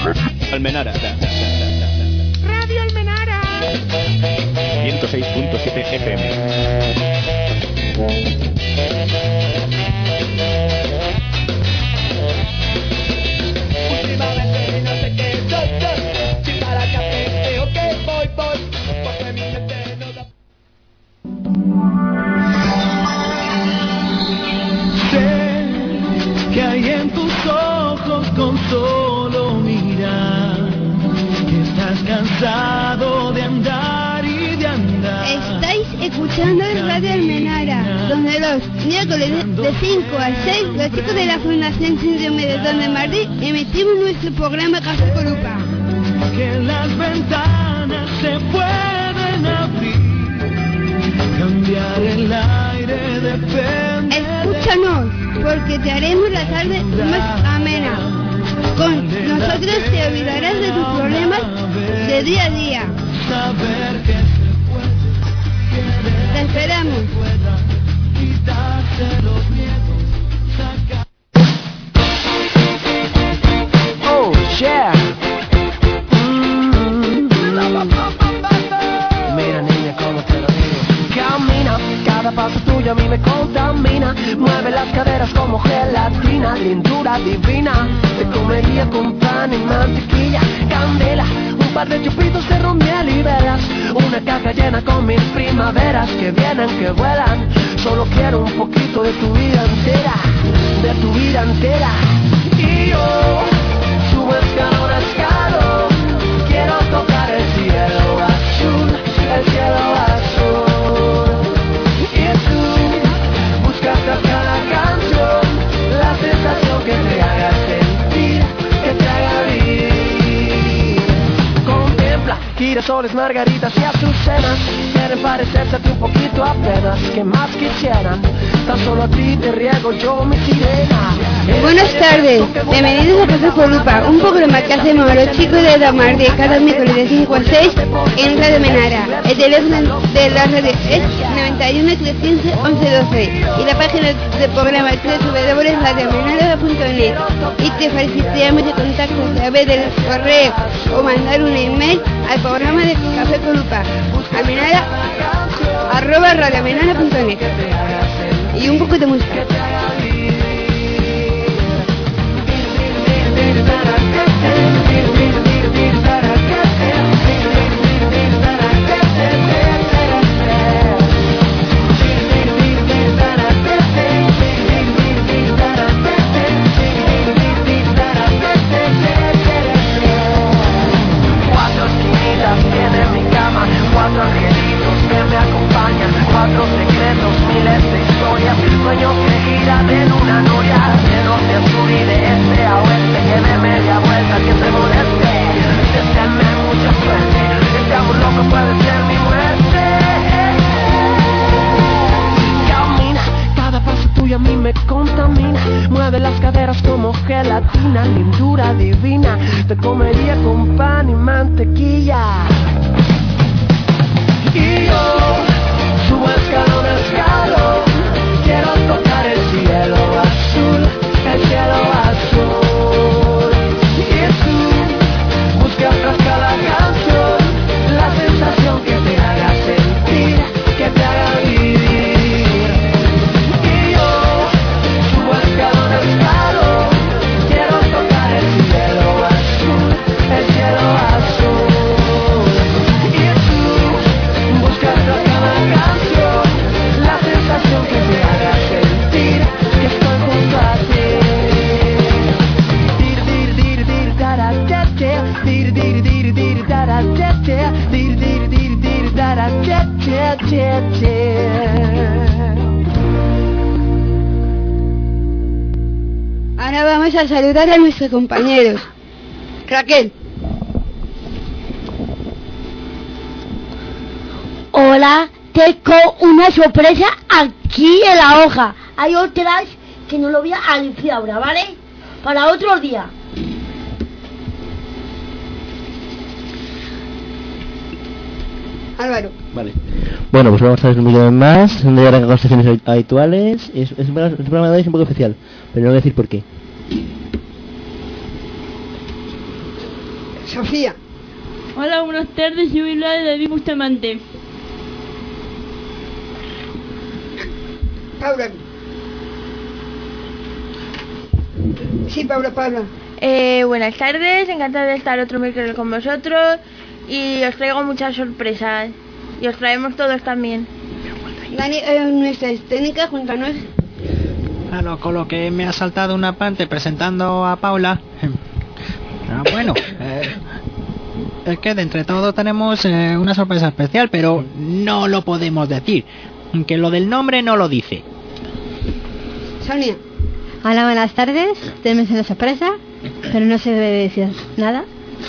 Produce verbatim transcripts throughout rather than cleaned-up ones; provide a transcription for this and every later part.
Almenara. Radio Almenara. ciento seis punto siete F M. Últimamente no sé qué soy, soy. Si para que aprende o que voy, voy. Porque mi mente no da. Sé que hay en tus ojos con solo mirar que estás cansado de andar y de andar. Estáis escuchando el Radio Almenara, donde los miércoles de cinco a seis los chicos de la Fundación Síndrome de Down de Madrid emitimos nuestro programa Café con Lupa. Que las ventanas se pueden abrir, cambiar el aire depende. Escúchanos, porque te haremos la tarde más amena. Con nosotros te olvidarás de tus problemas de día a día. Saber que se puede, Te esperamos. quitarse los miedos, sacar. Oh, yeah. Mm. Mira, niña, cómo te lo digo. Camina, cada paso tuyo a mí me contamina. Mueve las caderas como gelatina, lindura divina. Te comería con pan y mantequilla, candela, un par de chupitos de ron, miel y velas. Una caja llena con mis primaveras que vienen, que vuelan. Solo quiero un poquito de tu vida entera, de tu vida entera. Y yo subo escalón a escalón, quiero tocar el cielo azul, el cielo azul. Y tú buscas tras cada canción la sensación que te haga sentir, que te haga vivir. Contempla girasoles, margaritas y azucenas, quieren parecerse un poquito a pedas, que más quisieran. Tan solo a ti te riego yo mi sirena. Buenas tardes, bienvenidos a Café con Lupa, un programa que hacemos a los chicos de Damar de cada miércoles de cinco a seis en Radio Almenara. El teléfono de la radio es noventa y uno, trescientos once, doce y la página del programa es doble u doble u doble u punto radio almenara punto net. Y te felicitamos de contacto a través del correo o mandar un email al programa de Café con Lupa, almenara arroba radio almenara punto net. Y un poco de música. Cuatro esquinitas tiene mi cama, cuatro angelitos que me acompañan, cuatro secretos, miles de historias, sueños que giran en una noria, de norte a sur y de este a oeste, que de media vuelta que te moleste, deséame mucha suerte, este amor loco puede ser mi muerte. Camina, cada paso tuyo a mí me contamina, mueve las caderas como gelatina, lindura divina, te comería con pan y mantequilla. Y yo subo escalón a escalón, quiero tocar el cielo azul, el cielo azul. Y tú buscas tras cada canción la sensación que te haga sentir, que te haga vivir. Y yo subo escalón a escalón, quiero tocar el cielo azul, el cielo azul. Y tú buscas tras cada canción la sensación que te haga sentir que estoy junto a ti. Dir dir dir dir dara te te, dir dir dir dir dara te te, dir dir dir dir dara te te te te. Ahora vamos a saludar a nuestros compañeros. Raquel. Hola, tengo una sorpresa aquí en la hoja. Hay otras que no lo voy a decir ahora, ¿vale? Para otro día. Álvaro. Vale. Bueno, pues vamos a ver un vídeo más, donde harán conversaciones habituales. Es, es, un programa- el programa de hoy es un poco especial, pero no voy a decir por qué. Sofía. Hola, buenas tardes, soy la de David Bustamante. Paula. Sí, Paula, Paula. Eh, buenas tardes, encantada de estar otro miércoles con vosotros y os traigo muchas sorpresas y os traemos todos también. Dani, eh, nuestra técnica, cuéntanos. Claro, con lo que me ha saltado una parte presentando a Paula. Ah, bueno, eh, es que de entre todos tenemos eh, una sorpresa especial, pero no lo podemos decir, que lo del nombre no lo dice. Sonia. Hola, buenas tardes. Tenemos una sorpresa, pero no se debe decir nada.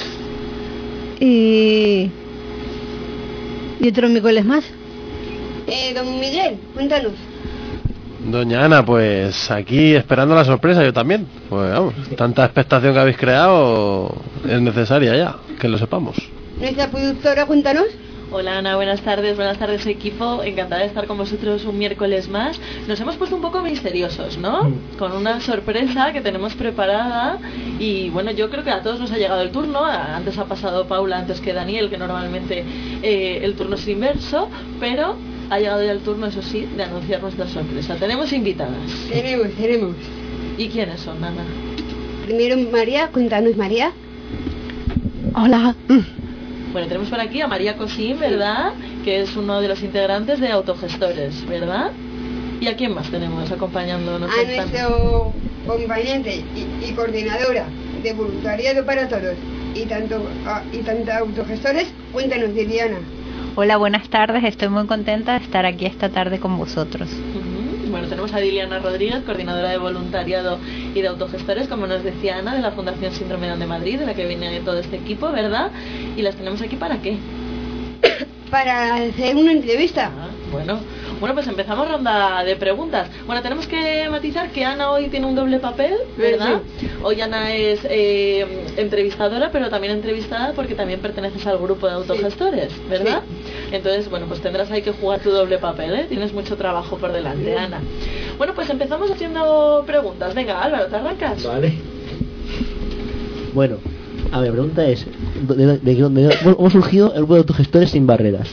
Y... y otro miércoles más. Eh, don Miguel, cuéntanos. Doña Ana, pues aquí esperando la sorpresa, yo también. Pues vamos, tanta expectación que habéis creado es necesaria ya, que lo sepamos. Nuestra productora, cuéntanos. Hola Ana, buenas tardes, buenas tardes equipo, encantada de estar con vosotros un miércoles más. Nos hemos puesto un poco misteriosos, ¿no? Con una sorpresa que tenemos preparada y bueno, yo creo que a todos nos ha llegado el turno. Antes ha pasado Paula antes que Daniel, que normalmente eh, el turno es inverso, pero ha llegado ya el turno, eso sí, de anunciar nuestra sorpresa. Tenemos invitadas. Tenemos, tenemos. ¿Y quiénes son, Ana? Primero María, cuéntanos María. Hola. Bueno, tenemos por aquí a María Cosín, ¿verdad? Que es uno de los integrantes de Autogestores, ¿verdad? ¿Y a quién más tenemos acompañándonos? A nuestro acompañante y, y coordinadora de voluntariado para todos y tanto a, y tanto Autogestores, cuéntanos, Liliana. Hola, buenas tardes, estoy muy contenta de estar aquí esta tarde con vosotros. Uh-huh. Bueno, tenemos a Liliana Rodríguez, coordinadora de voluntariado y de autogestores, como nos decía Ana, de la Fundación Síndrome Down de Madrid, de la que viene todo este equipo, ¿verdad? Y las tenemos aquí ¿para qué? Para hacer una entrevista. Ah, bueno, bueno, pues empezamos ronda de preguntas. Bueno, tenemos que matizar que Ana hoy tiene un doble papel, ¿verdad? Sí. Hoy Ana es eh, entrevistadora, pero también entrevistada porque también perteneces al grupo de autogestores, ¿verdad? Sí. Entonces, bueno, pues tendrás ahí que jugar tu doble papel, ¿eh? Tienes mucho trabajo por delante, Ana. Bueno, pues empezamos haciendo preguntas. Venga, Álvaro, ¿te arrancas? Vale. Bueno, a ver, la pregunta es, ¿de, de, de, de, de cómo surgió el grupo de autogestores sin barreras?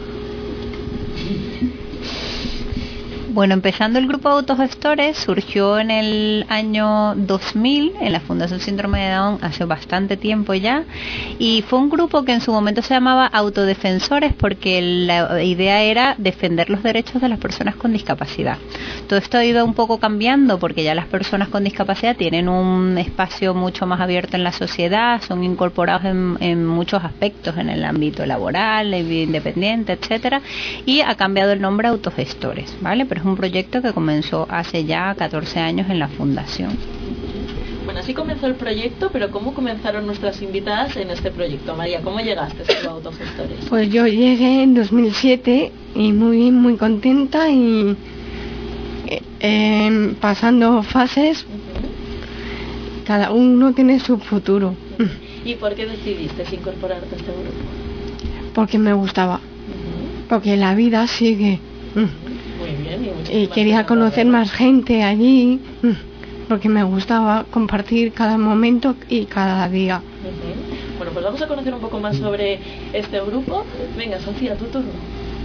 Bueno, empezando el grupo de autogestores surgió en el año dos mil en la Fundación Síndrome de Down hace bastante tiempo ya, y fue un grupo que en su momento se llamaba Autodefensores porque la idea era defender los derechos de las personas con discapacidad. Todo esto ha ido un poco cambiando porque ya las personas con discapacidad tienen un espacio mucho más abierto en la sociedad, son incorporados en, en muchos aspectos, en el ámbito laboral, el independiente, etcétera, y ha cambiado el nombre a Autogestores, ¿vale? Pero es un proyecto que comenzó hace ya catorce años en la fundación. Bueno, así comenzó el proyecto, pero ¿cómo comenzaron nuestras invitadas en este proyecto? María, ¿cómo llegaste a los autogestores? Pues yo llegué en dos mil siete y muy muy contenta y eh, eh, pasando fases, uh-huh. Cada uno tiene su futuro. ¿Y por qué decidiste incorporarte a este grupo? Porque me gustaba, uh-huh. Porque la vida sigue. Uh-huh. Muy bien, y, y quería conocer más gente allí, porque me gustaba compartir cada momento y cada día. Uh-huh. Bueno, pues vamos a conocer un poco más sobre este grupo. Venga, Sofía, tu turno.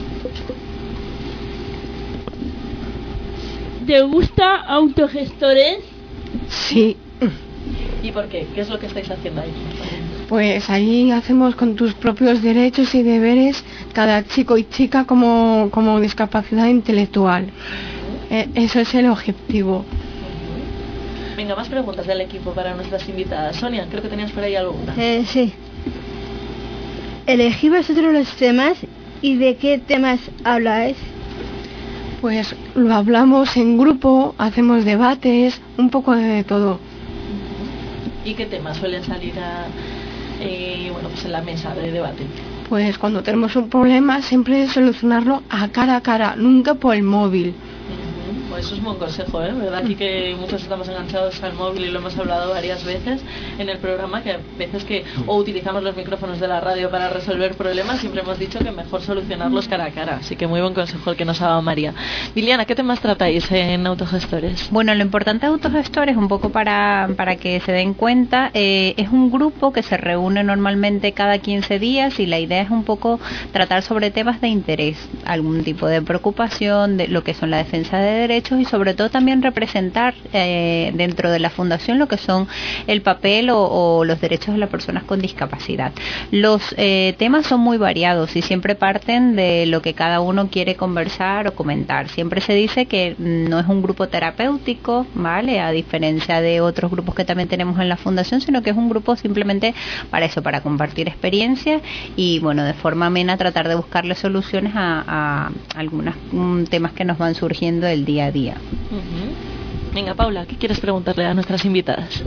¿Te gusta Autogestores? Sí. ¿Y por qué? ¿Qué es lo que estáis haciendo ahí? Pues allí hacemos con tus propios derechos y deberes cada chico y chica como, como discapacidad intelectual. Uh-huh. Eh, eso es el objetivo. Uh-huh. Venga, más preguntas del equipo para nuestras invitadas. Sonia, creo que tenías por ahí alguna. Eh, sí. Elegí vosotros los temas y de qué temas habláis. Pues lo hablamos en grupo, hacemos debates, un poco de todo. Uh-huh. ¿Y qué temas suelen salir a... Eh, bueno, pues en la mesa de debate? Pues cuando tenemos un problema siempre solucionarlo a cara a cara, nunca por el móvil. Uh-huh. eso es un buen consejo, ¿eh? ¿Verdad? Aquí que muchos estamos enganchados al móvil y lo hemos hablado varias veces en el programa, que a veces que o utilizamos los micrófonos de la radio para resolver problemas, siempre hemos dicho que mejor solucionarlos cara a cara. Así que muy buen consejo el que nos ha dado María. Liliana, ¿qué temas tratáis en Autogestores? Bueno, lo importante de Autogestores, un poco para, para que se den cuenta, eh, es un grupo que se reúne normalmente cada quince días y la idea es un poco tratar sobre temas de interés, algún tipo de preocupación, de lo que son la defensa de derechos y sobre todo también representar eh, dentro de la fundación lo que son el papel o, o los derechos de las personas con discapacidad. Los eh, temas son muy variados y siempre parten de lo que cada uno quiere conversar o comentar. Siempre se dice que no es un grupo terapéutico, ¿vale? A diferencia de otros grupos que también tenemos en la fundación, sino que es un grupo simplemente para eso, para compartir experiencias y, bueno, de forma amena tratar de buscarle soluciones a, a algunos um, temas que nos van surgiendo del día a día. Uh-huh. Venga, Paula, ¿qué quieres preguntarle a nuestras invitadas?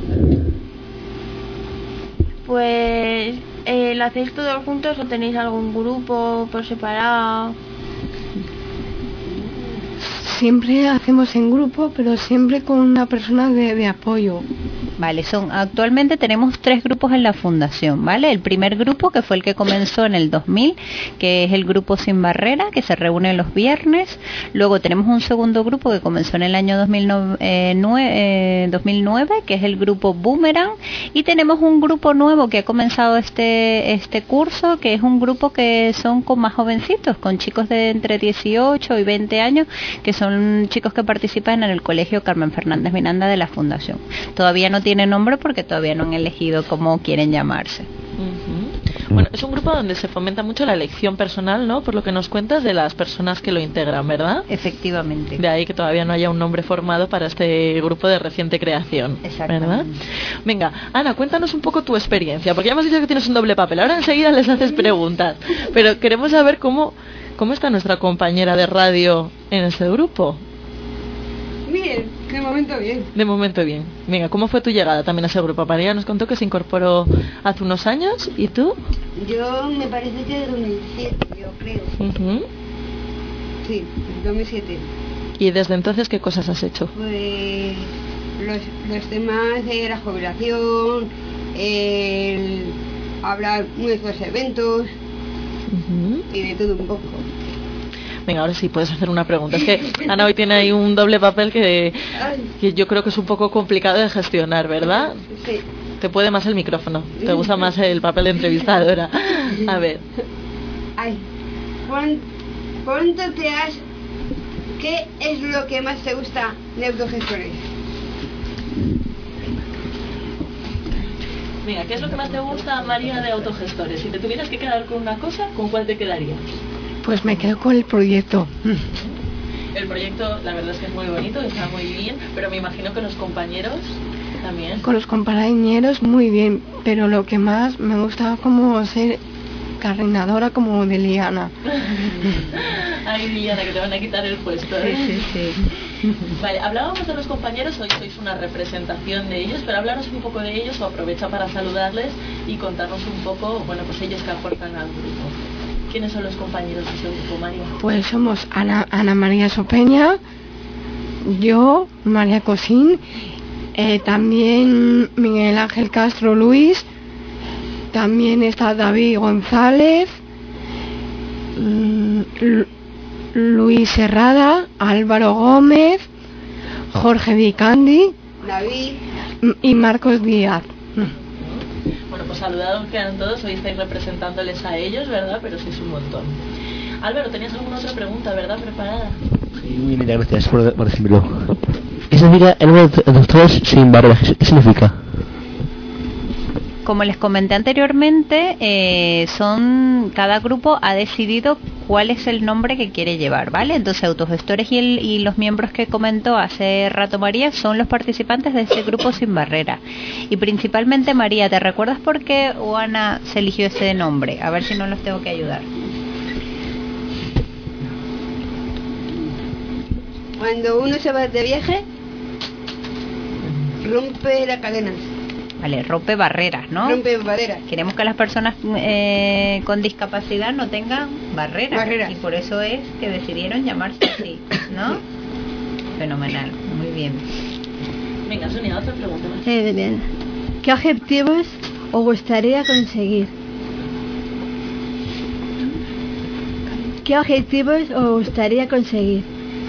Pues, eh, ¿lo hacéis todos juntos o tenéis algún grupo por separado? Siempre hacemos en grupo, pero siempre con una persona de, de apoyo. Vale, son actualmente tenemos tres grupos en la fundación, ¿vale? El primer grupo, que fue el que comenzó en el dos mil, que es el grupo Sin Barrera, que se reúne los viernes. Luego tenemos un segundo grupo que comenzó en el año dos mil nueve, eh, dos mil nueve, que es el grupo Boomerang. Y tenemos un grupo nuevo que ha comenzado este este curso, que es un grupo que son con más jovencitos, con chicos de entre dieciocho y veinte años, que son chicos que participan en el Colegio Carmen Fernández Miranda de la fundación. Todavía no tiene nombre porque todavía no han elegido cómo quieren llamarse. Uh-huh. Bueno, es un grupo donde se fomenta mucho la elección personal, ¿no? Por lo que nos cuentas de las personas que lo integran, ¿verdad? Efectivamente. De ahí que todavía no haya un nombre formado para este grupo de reciente creación, ¿verdad? Venga, Ana, cuéntanos un poco tu experiencia, porque ya hemos dicho que tienes un doble papel. Ahora enseguida les haces preguntas, pero queremos saber cómo, cómo está nuestra compañera de radio en ese grupo. Bien, de momento bien. De momento bien. Venga, ¿cómo fue tu llegada también a ese grupo? María nos contó que se incorporó hace unos años. ¿Y tú? Yo me parece que de dos mil siete, yo creo. Uh-huh. Sí, dos mil siete. ¿Y desde entonces qué cosas has hecho? Pues los, los temas de la jubilación, el hablar nuestros eventos, uh-huh, y de todo un poco. Venga, ahora sí puedes hacer una pregunta. Es que Ana hoy tiene ahí un doble papel que, que yo creo que es un poco complicado de gestionar, ¿verdad? Sí. Te puede más el micrófono. Te gusta más el papel de entrevistadora. A ver. Ay, ¿cuánto te has... ¿Qué es lo que más te gusta de Autogestores? Venga, ¿qué es lo que más te gusta, María, de Autogestores? Si te tuvieras que quedar con una cosa, ¿con cuál te quedarías? Pues me quedo con el proyecto. El proyecto, la verdad es que es muy bonito, está muy bien, pero me imagino que los compañeros también. Con los compañeros muy bien, pero lo que más me gusta como ser coordinadora como de Liliana. Ay, Liliana, que te van a quitar el puesto, ¿eh? Sí, sí, sí. Vale, hablábamos de los compañeros, hoy sois una representación de ellos, pero hablaros un poco de ellos, o aprovecha para saludarles y contarnos un poco, bueno, pues ellos que aportan al grupo. ¿Quiénes son los compañeros de ese grupo, María? Pues somos Ana, Ana María Sopeña, yo, María Cosín, eh, también Miguel Ángel Castro Luis, también está David González, mm, Luis Serrada, Álvaro Gómez, Jorge Vicandi, David y Marcos Díaz. Bueno, pues saludados quedan todos, hoy estáis representándoles a ellos, ¿verdad? Pero sois un montón. Álvaro, ¿tenías alguna otra pregunta, verdad, preparada? Sí, muy bien, gracias por, por decírmelo. ¿Qué significa el grupo de Autogestores Sin Barreras? ¿Qué significa? Como les comenté anteriormente, eh, son cada grupo ha decidido cuál es el nombre que quiere llevar, ¿vale? Entonces, Autogestores y, el, y los miembros que comentó hace rato María son los participantes de ese grupo Sin Barrera. Y principalmente, María, ¿te recuerdas por qué o Ana se eligió ese nombre? A ver si no los tengo que ayudar. Cuando uno se va de viaje, rompe la cadena. Vale, rompe barreras, ¿no? Rompe barreras. Queremos que las personas eh, con discapacidad no tengan barreras, barreras. Y por eso es que decidieron llamarse así, ¿no? Fenomenal, muy bien. Venga, Sonia, otra pregunta más. Eh, bien. ¿Qué objetivos os gustaría conseguir? ¿Qué objetivos os gustaría conseguir?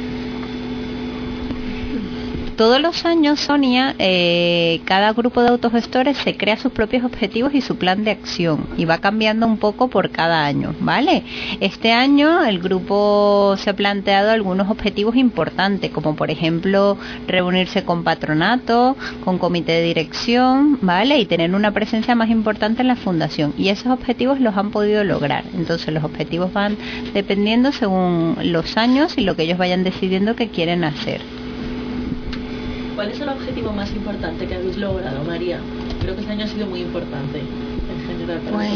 Todos los años, Sonia, eh, cada grupo de autogestores se crea sus propios objetivos y su plan de acción y va cambiando un poco por cada año, ¿vale? Este año el grupo se ha planteado algunos objetivos importantes, como por ejemplo reunirse con patronato, con comité de dirección, ¿vale? Y tener una presencia más importante en la fundación, y esos objetivos los han podido lograr. Entonces los objetivos van dependiendo según los años y lo que ellos vayan decidiendo que quieren hacer. ¿Cuál es el objetivo más importante que habéis logrado, María? Creo que este año ha sido muy importante en general. Para pues,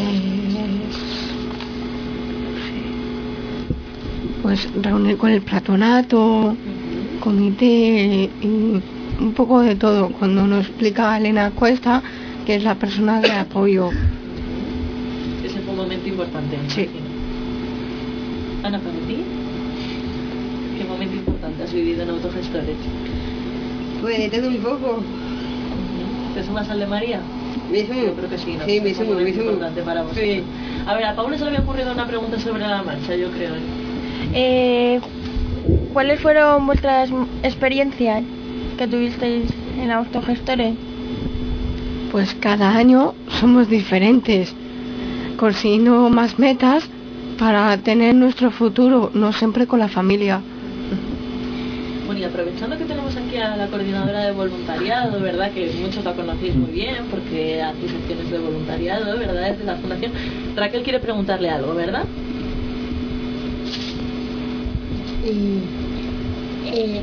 pues reunir con el patronato, uh-huh. comité y un poco de todo. Cuando nos explica Elena Cuesta, que es la persona de apoyo. Ese fue un momento importante. Sí. Ana, ¿para ti? ¿Qué momento importante has vivido en Autogestores? Pues de todo un poco. ¿Te sumas al de María? Me sumo. Yo creo que sí, ¿no? Sí, me sumo, me sumo. Importante para vosotros. Sí. A ver, a Paula se le había ocurrido una pregunta sobre la marcha, yo creo. Eh, ¿Cuáles fueron vuestras experiencias que tuvisteis en Autogestores? Pues cada año somos diferentes, consiguiendo más metas para tener nuestro futuro, no siempre con la familia. Bueno, y aprovechando que tenemos aquí a la coordinadora de voluntariado, ¿verdad? Que muchos la conocéis muy bien porque hacéis acciones de voluntariado, ¿verdad? Desde la fundación. Raquel quiere preguntarle algo, ¿verdad? Eh, eh,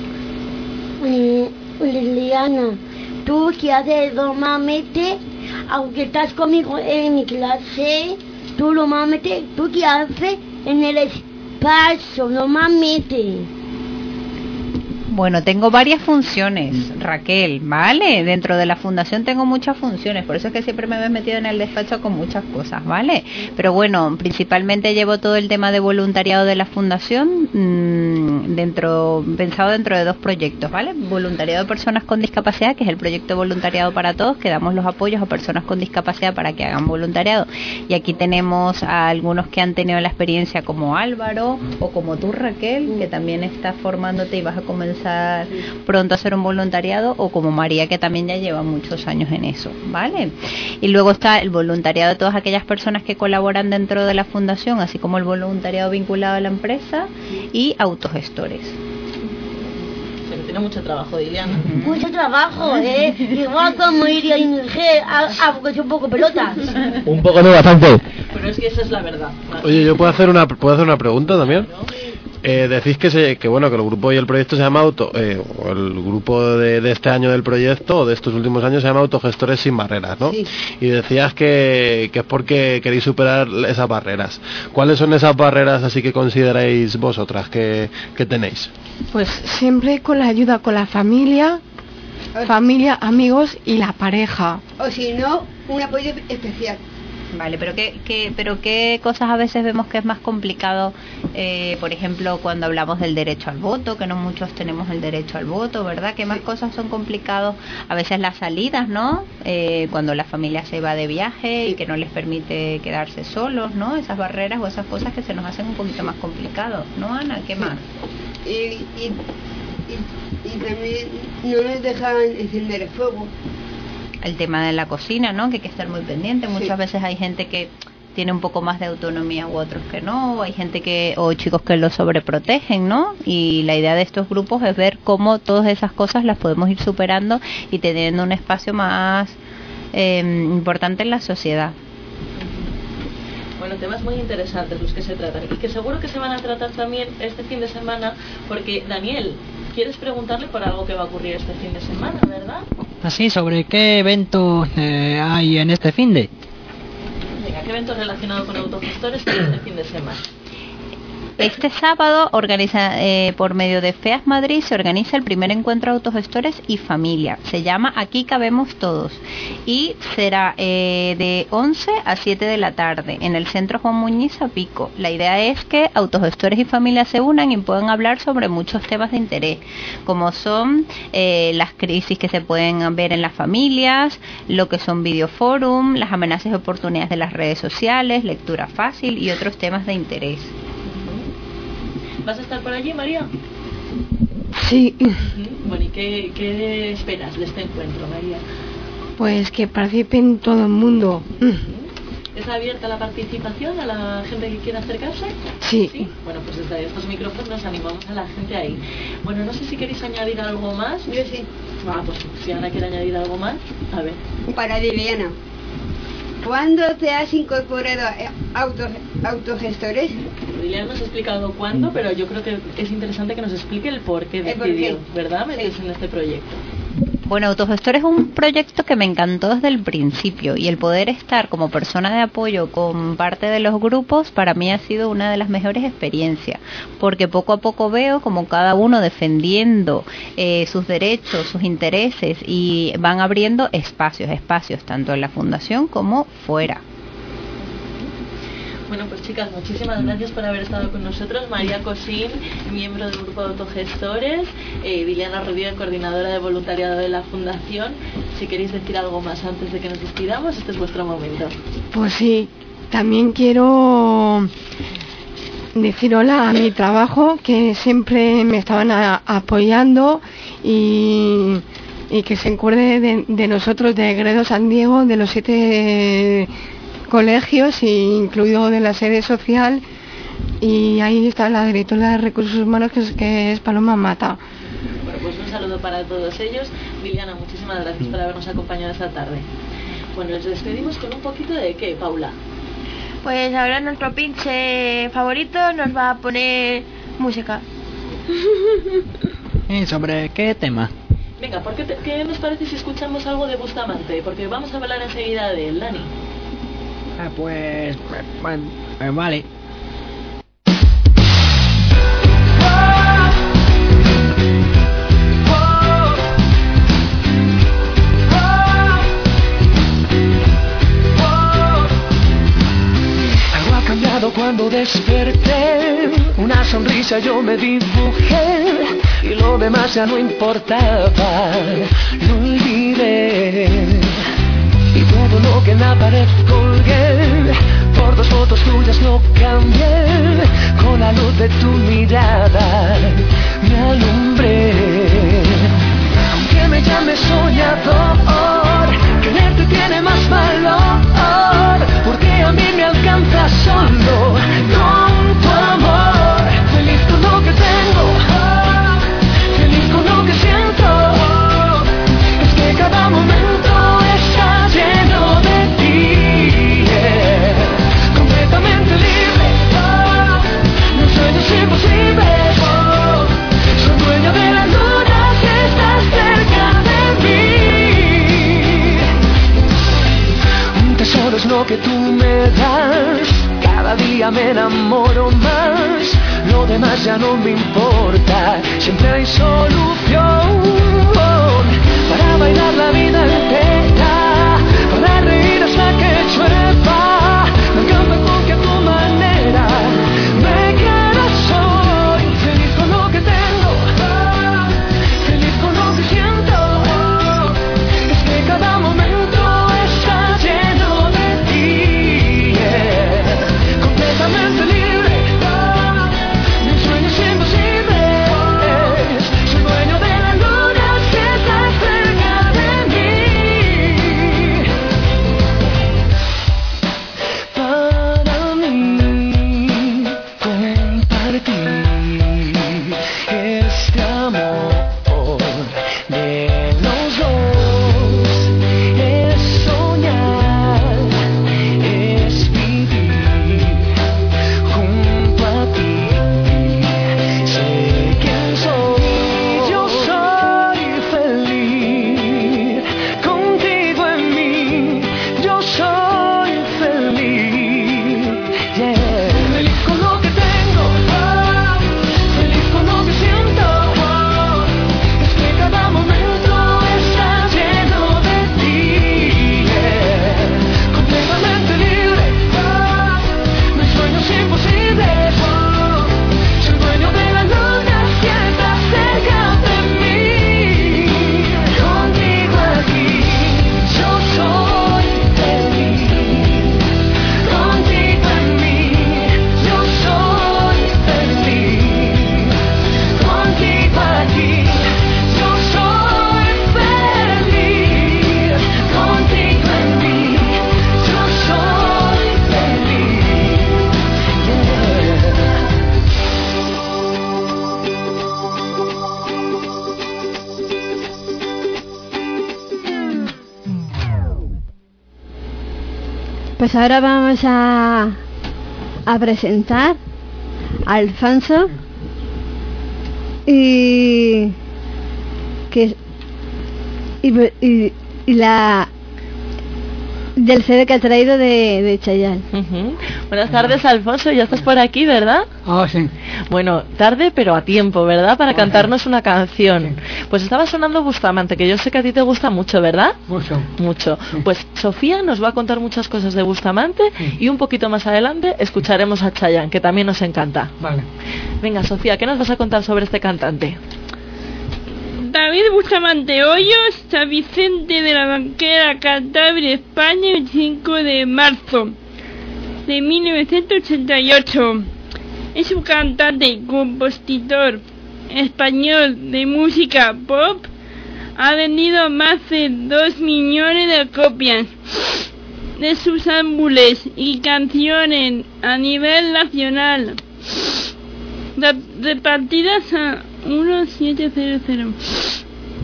eh, Liliana, tú que haces normalmente, aunque estás conmigo en mi clase, tú normalmente, tú que haces en el espacio normalmente. Bueno, tengo varias funciones, Raquel, ¿vale? Dentro de la fundación tengo muchas funciones, por eso es que siempre me he metido en el despacho con muchas cosas, ¿vale? Pero bueno, principalmente llevo todo el tema de voluntariado de la fundación mmm, dentro, pensado dentro de dos proyectos, ¿vale? Voluntariado de personas con discapacidad, que es el proyecto Voluntariado para Todos, que damos los apoyos a personas con discapacidad para que hagan voluntariado. Y aquí tenemos a algunos que han tenido la experiencia como Álvaro o como tú, Raquel, que también estás formándote y vas a comenzar pronto a hacer un voluntariado, o como María, que también ya lleva muchos años en eso, ¿vale? Y luego está el voluntariado de todas aquellas personas que colaboran dentro de la fundación, así como el voluntariado vinculado a la empresa y autogestores. Pero tiene mucho trabajo, Diliana. Mucho trabajo, ¿eh? Igual como Iria y Miguel, porque son un poco pelotas. Un poco no, bastante. Pero es que esa es la verdad. Oye, ¿yo puedo hacer una, ¿puedo hacer una pregunta también? Eh, decís que se, que bueno que el grupo y el proyecto se llama auto eh, o el grupo de, de este año del proyecto o de estos últimos años se llama Autogestores sin Barreras, ¿no? Sí. Y decías que, que es porque queréis superar esas barreras. ¿Cuáles son esas barreras así que consideráis vosotras que, que tenéis? Pues siempre con la ayuda con la familia, familia, amigos y la pareja. O si no, un apoyo especial. Vale, pero qué, qué, pero qué cosas a veces vemos que es más complicado, eh, por ejemplo, cuando hablamos del derecho al voto, que no muchos tenemos el derecho al voto, ¿verdad? ¿Qué más cosas son complicados? A veces las salidas, ¿no? Eh, cuando la familia se va de viaje y que no les permite quedarse solos, ¿no? Esas barreras o esas cosas que se nos hacen un poquito más complicados, ¿no, Ana? ¿Qué más? Y, y, y, y también no nos dejan encender el fuego. El tema de la cocina, ¿no? Que hay que estar muy pendiente. Sí. Muchas veces hay gente que tiene un poco más de autonomía u otros que no, o hay gente que, o chicos que lo sobreprotegen, ¿no? Y la idea de estos grupos es ver cómo todas esas cosas las podemos ir superando y teniendo un espacio más eh, importante en la sociedad. Bueno, temas muy interesantes los que se tratan y que seguro que se van a tratar también este fin de semana, porque Daniel, ¿quieres preguntarle por algo que va a ocurrir este fin de semana, verdad? Así, ¿sobre qué evento eh, hay en este fin de? Venga, ¿qué evento relacionado con autogestores hay este fin de semana? Este sábado, organiza eh, por medio de FEAS Madrid, se organiza el primer encuentro de autogestores y familia. Se llama Aquí Cabemos Todos y será eh, de once a siete de la tarde en el Centro Juan Muñiz a Pico. La idea es que autogestores y familias se unan y puedan hablar sobre muchos temas de interés, como son eh, las crisis que se pueden ver en las familias, lo que son videoforum, las amenazas y oportunidades de las redes sociales, lectura fácil y otros temas de interés. ¿Vas a estar por allí, María? Sí. Bueno, ¿y qué, qué esperas de este encuentro, María? Pues que participen todo el mundo. ¿Es abierta la participación a la gente que quiera acercarse? Sí. ¿Sí? Bueno, pues desde estos micrófonos nos animamos a la gente ahí. Bueno, no sé si queréis añadir algo más. Yo sí. Ah, pues si Ana quiere añadir algo más, a ver. Para Liliana. ¿Cuándo te has incorporado a auto, autogestores? Liliana nos ha explicado cuándo, pero yo creo que es interesante que nos explique el por qué decidió, ¿verdad? Meterse sí. en este proyecto. Bueno, Autogestor es un proyecto que me encantó desde el principio y el poder estar como persona de apoyo con parte de los grupos para mí ha sido una de las mejores experiencias, porque poco a poco veo como cada uno defendiendo eh, sus derechos, sus intereses y van abriendo espacios, espacios tanto en la fundación como fuera. Bueno, pues chicas, muchísimas gracias por haber estado con nosotros. María Cosín, miembro del grupo de autogestores, eh, Liliana Rubio, coordinadora de voluntariado de la Fundación. Si queréis decir algo más antes de que nos despidamos, este es vuestro momento. Pues sí, también quiero decir hola a mi trabajo, que siempre me estaban a, apoyando y, y que se acuerde de, de nosotros, de Gredo San Diego, de los siete colegios, incluido de la sede social, y ahí está la directora de Recursos Humanos, que es, que es Paloma Mata. Bueno, pues un saludo para todos ellos. Liliana, muchísimas gracias por habernos acompañado esta tarde. Bueno, les despedimos con un poquito de ¿qué, Paula? Pues ahora nuestro pinche favorito nos va a poner música. ¿Y sobre qué tema? Venga, ¿por qué, te, ¿qué nos parece si escuchamos algo de Bustamante? Porque vamos a hablar enseguida de él, Dani. Ah, pues, bueno, eh, vale. Algo ha cambiado cuando desperté, una sonrisa yo me dibujé y lo demás ya no importaba, lo olvidé. Y todo lo que en la pared colgué, por dos fotos tuyas lo cambié, con la luz de tu mirada me alumbré. Aunque me llames soñador, quererte tiene más valor, porque a mí me alcanza solo con tu amor. Feliz con lo que tengo, feliz con lo que siento, es que cada momento está lleno de ti, yeah. Completamente libre, oh, no sueños imposibles, oh, soy dueño de la luna que estás cerca de mí. Un tesoro es lo que tú me das, cada día me enamoro más, lo demás ya no me importa, siempre hay solución para bailar la vida entera, para reír hasta que llueva. Me encanta con que a tu manera me quieras hoy, feliz con lo que tengo, feliz con lo que siento, es que cada momento está lleno de ti, yeah. Completamente libre, mis sueños imposibles, soy dueño de la luna que estás cerca de mí. Pues ahora vamos a, a presentar a Alfonso y que y, y, y la del C D que ha traído de, de Chayanne. Uh-huh. Buenas tardes, Alfonso, ya estás por aquí, ¿verdad? Ah, sí. Bueno, tarde pero a tiempo, ¿verdad? Para cantarnos una canción. Pues estaba sonando Bustamante, que yo sé que a ti te gusta mucho, ¿verdad? Mucho. Mucho. Pues Sofía nos va a contar muchas cosas de Bustamante y un poquito más adelante escucharemos a Chayanne, que también nos encanta. Vale. Venga, Sofía, ¿qué nos vas a contar sobre este cantante? David Bustamante Hoyos, San Vicente de la Banquera, Cantabria, España, el cinco de marzo de mil novecientos ochenta y ocho. Es un cantante y compositor español de música pop. Ha vendido más de dos millones de copias de sus álbumes y canciones a nivel nacional, repartidas a unos setecientos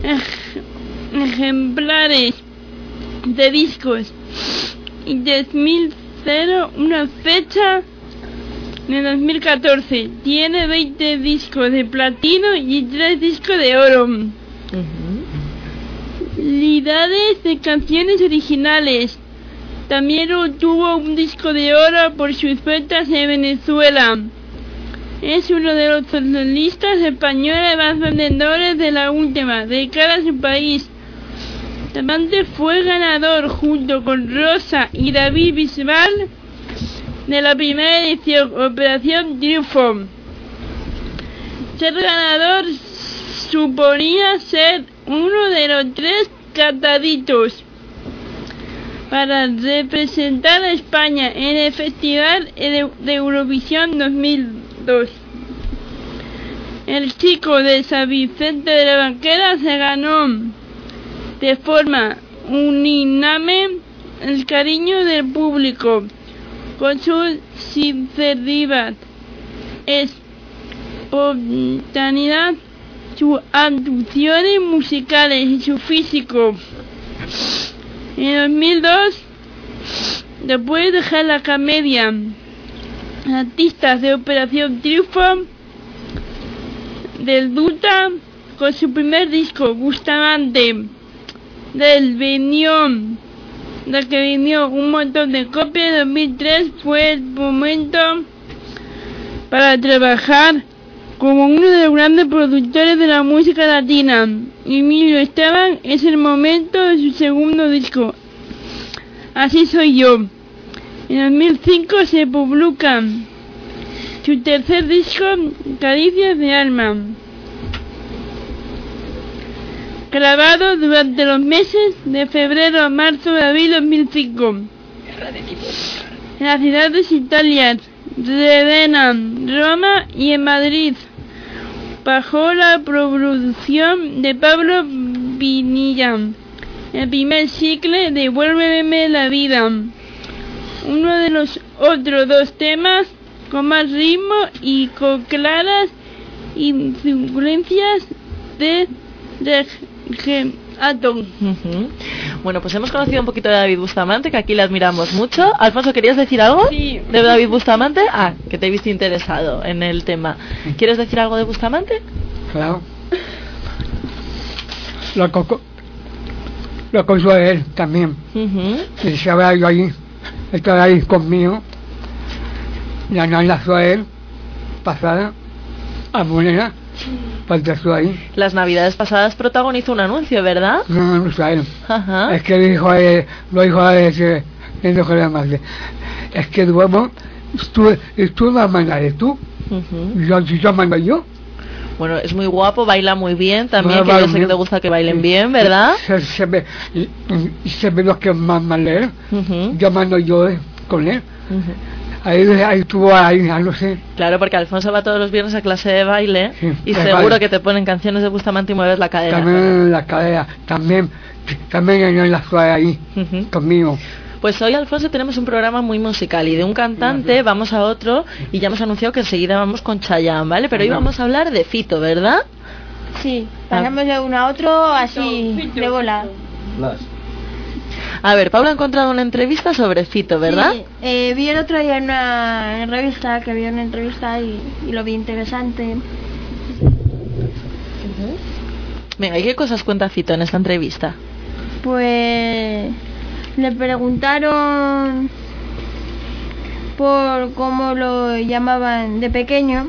ejemplares de discos y dos mil una fecha de dos mil catorce. Tiene veinte discos de platino y tres discos de oro. Uh-huh. Unidades de canciones originales. También obtuvo un disco de oro por sus ventas en Venezuela. Es uno de los solistas españoles más vendedores de la última década en su país. Bustamante fue ganador junto con Rosa y David Bisbal de la primera edición Operación Triunfo. Ser ganador suponía ser uno de los tres cantaditos para representar a España en el Festival de Eurovisión dos mil dos. El chico de San Vicente de la Banquera se ganó de forma unánime el cariño del público con su sinceridad, espontaneidad, sus actuaciones musicales y su físico. En dos mil dos, después de dejar la comedia artistas de Operación Triunfo del Duta, con su primer disco Bustamante, del vendió del que vendió un montón de copias. En dos mil tres fue el momento para trabajar como uno de los grandes productores de la música latina. Emilio Esteban es el momento de su segundo disco, Así Soy Yo. En dos mil cinco se publica su tercer disco, Caricias de Alma, grabado durante los meses de febrero a marzo de abril de dos mil cinco en las ciudades italianas Ravenna, Roma y en Madrid, bajo la producción de Pablo Pinilla. El primer single, Devuélveme la vida, uno de los otros dos temas con más ritmo y con claras influencias de reggaeton. Uh-huh. Bueno, pues hemos conocido un poquito de David Bustamante, que aquí le admiramos mucho. Alfonso, ¿querías decir algo sí. de David Bustamante? Ah, que te he visto interesado en el tema. ¿Quieres decir algo de Bustamante? Claro. Lo coco lo conocí a él también. Uh-huh. Y se había ido allí, estaba ahí conmigo. La nana fue a él, pasada, a Monena, pasó ahí. Las navidades pasadas protagonizó un anuncio, ¿verdad? No, no fue a él. Ajá. Es que dijo a él, lo dijo a él, que no quería más. Es que duermo, tú, tú la mandas tú, uh-huh. yo, yo mando yo. Bueno, es muy guapo, baila muy bien también, bueno, que yo sé bien. Que te gusta que bailen bien, ¿verdad? Se, se ve, y, y se ve lo que más mal leer. Uh-huh. Yo mando yo con él. Uh-huh. Ahí, ahí estuvo, ahí, no sé. Claro, porque Alfonso va todos los viernes a clase de baile, sí, y seguro baile. Que te ponen canciones de Bustamante y mueves la cadera. También la cadera, también, también en la suave ahí, uh-huh. conmigo. Pues hoy, Alfonso, tenemos un programa muy musical y de un cantante vamos a otro y ya hemos anunciado que enseguida vamos con Chayanne, ¿vale? Pero hoy vamos a hablar de Fito, ¿verdad? Sí, pasamos de uno a otro así, de bola. A ver, Paula ha encontrado una entrevista sobre Fito, ¿verdad? Sí, eh, vi el otro día en una revista, que había una entrevista y, y lo vi interesante. Venga, ¿y qué cosas cuenta Fito en esta entrevista? Pues le preguntaron por cómo lo llamaban de pequeño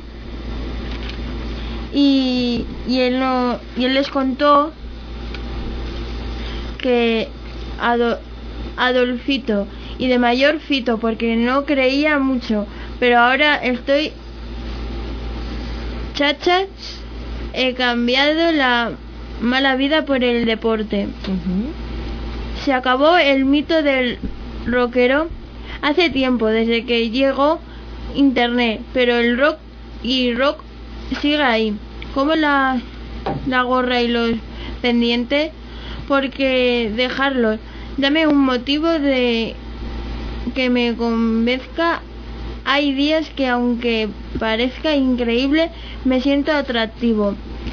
y, y él no y él les contó que Ado, Adolfito y de mayor Fito, porque no creía mucho, pero ahora estoy chachas, he cambiado la mala vida por el deporte. Uh-huh. Se acabó el mito del rockero hace tiempo, desde que llegó internet, pero el rock y rock sigue ahí, como la, la gorra y los pendientes, porque dejarlos. Dame un motivo de que me convenzca. Hay días que, aunque parezca increíble, me siento atractivo.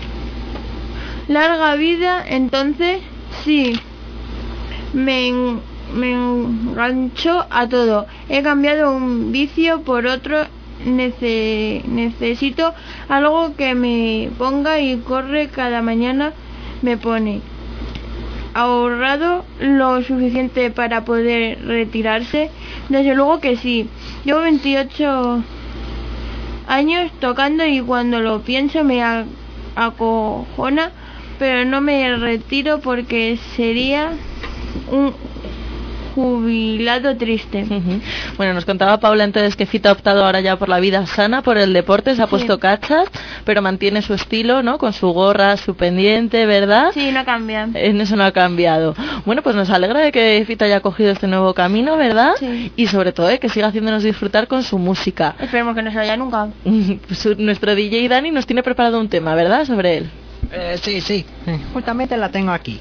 Larga vida, entonces, sí, me, me engancho a todo. He cambiado un vicio por otro. Nece, necesito algo que me ponga y corre cada mañana. Me pone. ¿Ahorrado lo suficiente para poder retirarse? Desde luego que sí. Llevo veintiocho años tocando y cuando lo pienso me acojona, pero no me retiro porque sería un jubilado triste. Uh-huh. Bueno, nos contaba Paula entonces que Fito ha optado ahora ya por la vida sana, por el deporte, se ha sí. puesto cachas, pero mantiene su estilo, ¿no? Con su gorra, su pendiente, ¿verdad? Sí, no cambia. En eso no ha cambiado. Bueno, pues nos alegra de que Fito haya cogido este nuevo camino, ¿verdad? Sí. Y sobre todo de que siga haciéndonos disfrutar con su música. Esperemos que no se vaya nunca. Su, nuestro D J Dani nos tiene preparado un tema, ¿verdad? Sobre él. Eh, sí, sí. Justamente la tengo aquí.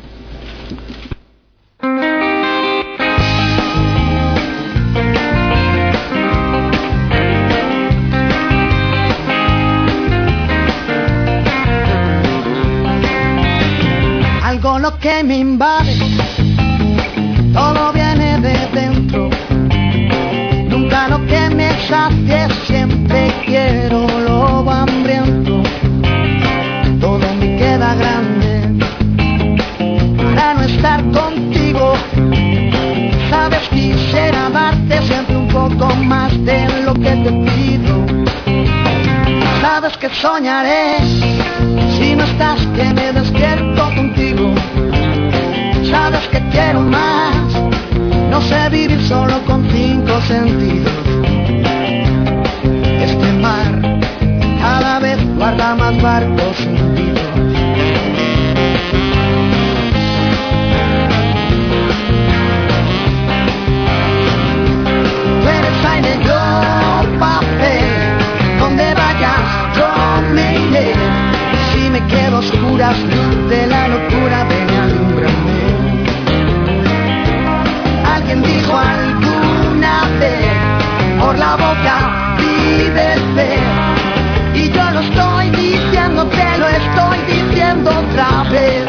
Algo lo que me invade, todo viene de dentro. Nunca lo que me sacie, siempre quiero lo hambriento. Todo me queda grande para no estar contigo. Sabes, quisiera darte siempre un poco más de lo que te pido. Sabes que soñaré si no estás, que me despierto contigo. Sabes que quiero más, no sé vivir solo con cinco sentidos. Este mar cada vez guarda más barcos hundidos. Tú eres aire, yo papel, donde vayas yo me iré. Si me quedo a oscuras, luz de la locura, ven y alúmbrame. Alguien dijo alguna vez, por la boca vive el fe. Y yo lo estoy diciendo, te lo estoy diciendo otra vez.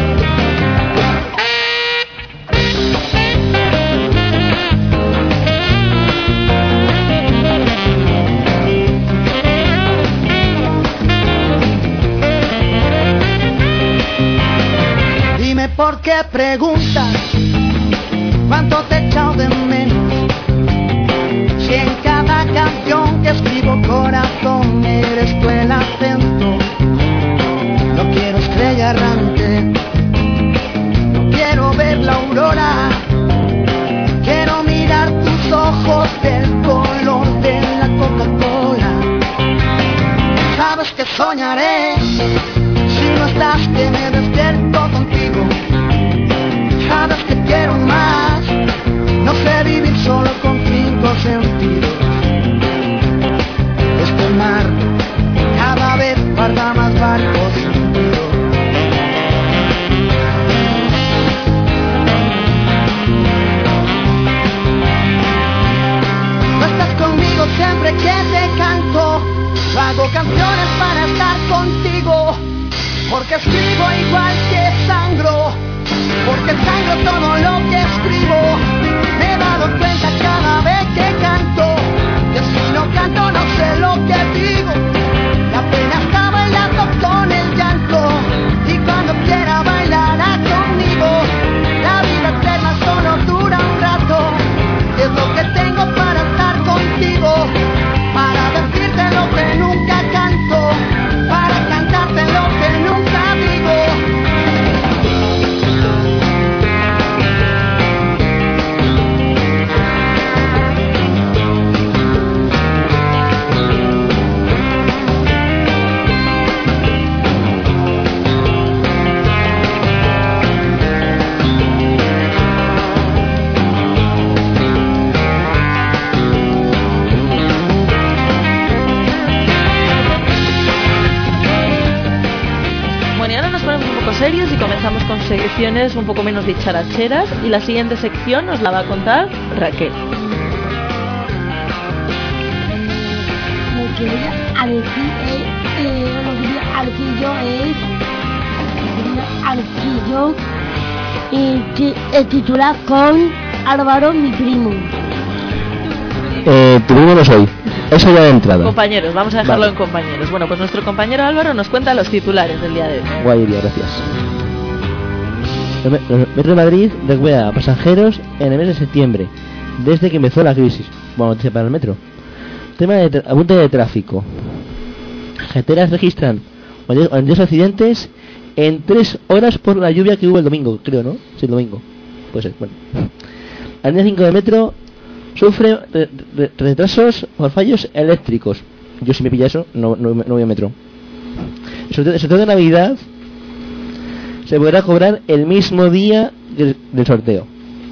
Dime por qué preguntas cuánto te he echado de menos. Si en cada canción que escribo, corazón, eres tú el acento. No quiero estrella errante, no quiero ver la aurora. Quiero mirar tus ojos del color de la Coca-Cola. Sabes que soñaré si no estás, que me despierto contigo. Sabes que quiero más, no sé vivir solo con cinco sentidos. Este mar cada vez guarda más barcos hundidos. No estás conmigo siempre que te canto. Yo hago canciones para estar contigo, porque escribo igual que sangro, porque sangro todo lo que escribo. Me he dado cuenta cada vez que canto, que si no canto no sé lo que digo. La pena está bailando con el llanto, y cuando quiera bailará conmigo. La vida eterna solo dura un rato, y es lo que tengo para estar contigo, para decirte lo que nunca canto, para cantarte lo que nunca digo. Serios y comenzamos con secciones un poco menos dicharacheras, y la siguiente sección nos la va a contar Raquel. Lo que voy a decir es, eh, lo que voy a decir yo es, lo que voy a decir yo, eh, el titular con Álvaro, mi primo. Eh, tu primo no soy. Eso ya de entrada. Compañeros, vamos a dejarlo vale. en compañeros. Bueno, pues nuestro compañero Álvaro nos cuenta los titulares del día de hoy. Guay día, gracias. El Metro de Madrid recupera a pasajeros en el mes de septiembre, desde que empezó la crisis. Buena noticia para el metro. Tema de tra- apunte de tráfico. Carreteras registran veintidós accidentes en tres horas por la lluvia que hubo el domingo, creo, ¿no? Sí, el domingo. Puede ser, bueno. La línea cinco de metro sufre re- re- retrasos por fallos eléctricos. Yo si me pilla eso, no, no, no voy a metro. El sorteo, el sorteo de Navidad se podrá cobrar el mismo día del, del sorteo.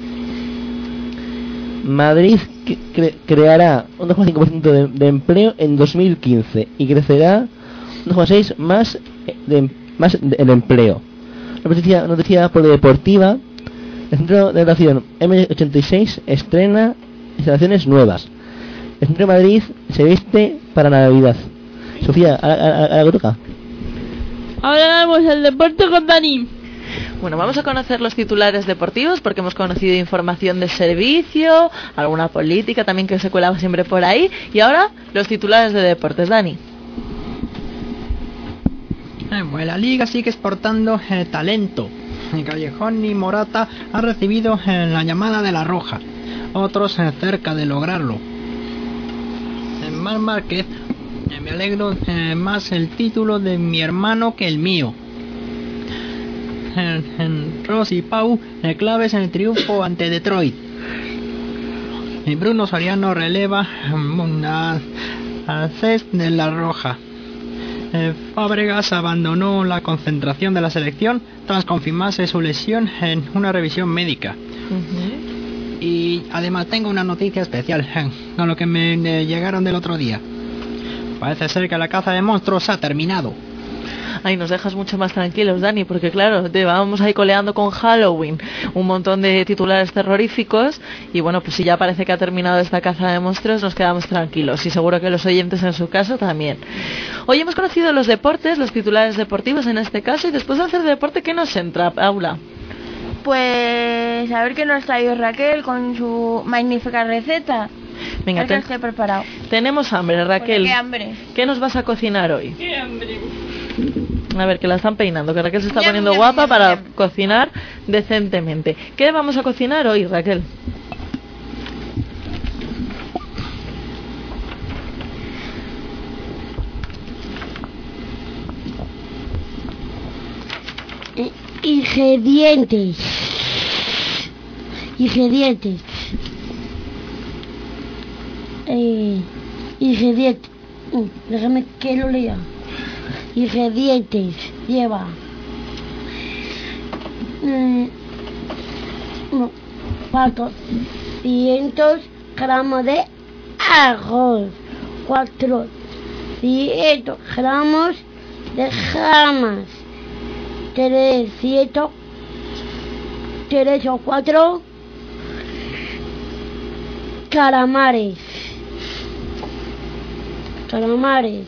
Madrid cre- creará un dos coma cinco por ciento de, de empleo en dos mil quince y crecerá un dos coma seis por ciento más de, más de, el empleo. Noticia, noticia polideportiva. El centro de natación eme ochenta y seis estrena instalaciones nuevas. El centro de Madrid se viste para Navidad. Sofía, ¿a, a, a, a la que toca? Ahora vamos al deporte con Dani. Bueno, vamos a conocer los titulares deportivos porque hemos conocido información de servicio, alguna política también que se cuelaba siempre por ahí, y ahora los titulares de deportes. Dani. Eh, pues la liga sigue exportando eh, talento. Ni Callejón ni Morata han recibido eh, la llamada de la Roja. Otros eh, cerca de lograrlo. En Mar Márquez, eh, me alegro eh, más el título de mi hermano que el mío. En, en Ross y Pau, eh, claves en el triunfo ante Detroit. Y Bruno Soriano releva um, a, a Cesc de la Roja. Eh, Fábregas abandonó la concentración de la selección tras confirmarse su lesión en una revisión médica. Uh-huh. Y además tengo una noticia especial con lo que me eh, llegaron del otro día. Parece ser que la caza de monstruos ha terminado. Ay, nos dejas mucho más tranquilos, Dani, porque claro, te vamos ahí coleando con Halloween un montón de titulares terroríficos, y bueno, pues si ya parece que ha terminado esta caza de monstruos, nos quedamos tranquilos, y seguro que los oyentes en su caso también. Hoy hemos conocido los deportes, los titulares deportivos en este caso, y después de hacer deporte, ¿qué nos entra, Paula? Pues a ver qué nos trae Raquel con su magnífica receta. Venga, te... estoy preparado. Tenemos hambre, Raquel. ¿Qué hambre? ¿Qué nos vas a cocinar hoy? ¡Qué hambre! A ver, que la están peinando, que Raquel se está Yum, poniendo yum, guapa yum, para yum. cocinar decentemente. ¿Qué vamos a cocinar hoy, Raquel? Ingredientes. Ingredientes. Eh, ingredientes. Mm, déjame que lo lea. Ingredientes. Lleva. Mm, no, cuatrocientos gramos de arroz. cuatrocientos gramos de jamas. trescientos, tres o cuatro calamares, calamares,